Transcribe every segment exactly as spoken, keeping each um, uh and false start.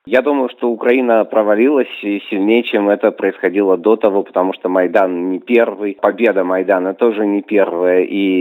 Я думаю, что Украина провалилась и сильнее, чем это происходило до того, потому что Майдан не первый, победа Майдана тоже не первая,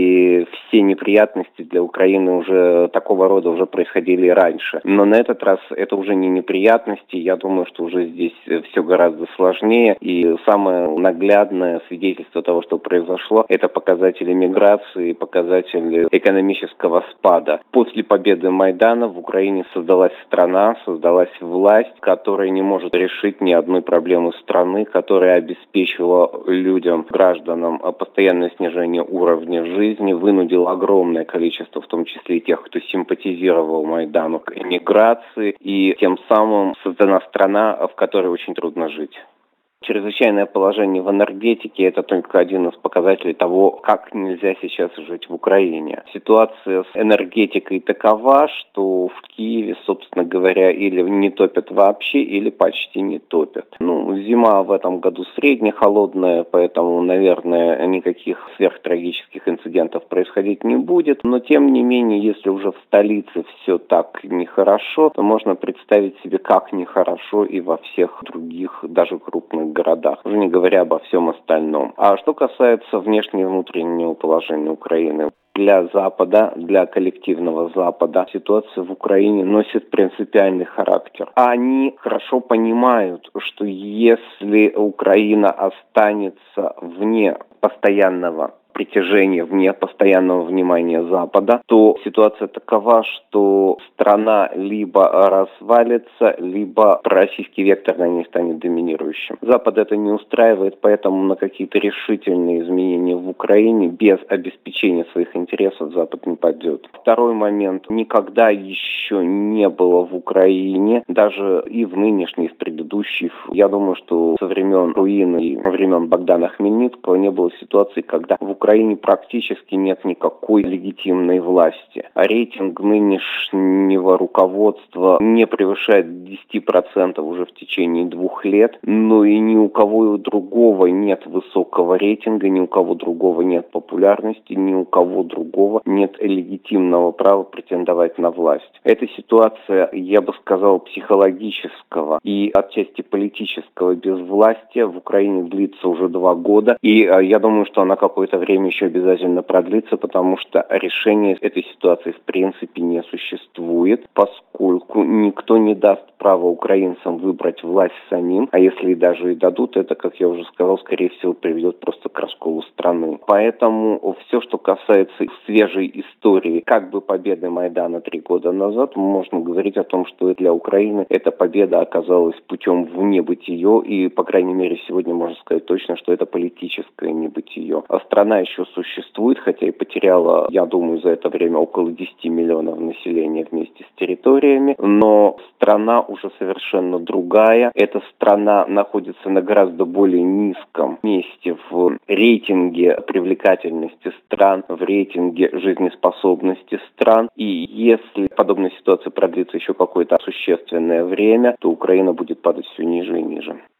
и все неприятности для Украины уже такого рода уже происходили и раньше. Но на этот раз это уже не неприятности, я думаю, что уже здесь все гораздо сложнее, и самое наглядное свидетельство того, что произошло, это показатели миграции, показатели экономического спада. После победы Майдана в Украине создалась страна, создалась власть, которая не может решить ни одной проблемы страны, которая обеспечила людям, гражданам постоянное снижение уровня жизни, вынудила огромное количество, в том числе и тех, кто симпатизировал Майдану, к эмиграции, и тем самым создана страна, в которой очень трудно жить. Чрезвычайное положение в энергетике – это только один из показателей того, как нельзя сейчас жить в Украине. Ситуация с энергетикой такова, что в Киеве, собственно говоря, или не топят вообще, или почти не топят. Ну, зима в этом году средне холодная, поэтому, наверное, никаких сверхтрагических инцидентов происходить не будет. Но, тем не менее, если уже в столице все так нехорошо, то можно представить себе, как нехорошо и во всех других, даже крупных городах, уже не говоря обо всем остальном. А что касается внешнего и внутреннего положения Украины, для Запада, для коллективного Запада ситуация в Украине носит принципиальный характер. Они хорошо понимают, что если Украина останется вне постоянного притяжения, вне постоянного внимания Запада, то ситуация такова, что страна либо развалится, либо российский вектор на ней станет доминирующим. Запад это не устраивает, поэтому на какие-то решительные изменения в Украине без обеспечения своих интересов Запад не пойдет. Второй момент. Никогда еще не было в Украине, даже и в нынешней, и в предыдущих, я думаю, что со времен руины и времен Богдана Хмельницкого не было ситуации, когда в Украине В Украине практически нет никакой легитимной власти. А рейтинг нынешнего руководства не превышает десять процентов уже в течение двух лет, но и ни у кого другого нет высокого рейтинга, ни у кого другого нет популярности, ни у кого другого нет легитимного права претендовать на власть. Эта ситуация, я бы сказал, психологического и отчасти политического безвластия в Украине длится уже два года, и я думаю, что она какое-то время еще обязательно продлится, потому что решения этой ситуации в принципе не существует, поскольку никто не даст права украинцам выбрать власть самим, а если и даже и дадут, это, как я уже сказал, скорее всего приведет просто к расколу страны. Поэтому все, что касается свежей истории, как бы победы Майдана три года назад, можно говорить о том, что для Украины эта победа оказалась путем в небытие, и, по крайней мере, сегодня можно сказать точно, что это политическое небытие. А страна еще существует, хотя и потеряла, я думаю, за это время около десять миллионов населения вместе с территориями, но страна уже совершенно другая. Эта страна находится на гораздо более низком месте в рейтинге привлекательности стран, в рейтинге жизнеспособности стран. И если подобная ситуация продлится еще какое-то существенное время, то Украина будет падать все ниже и ниже.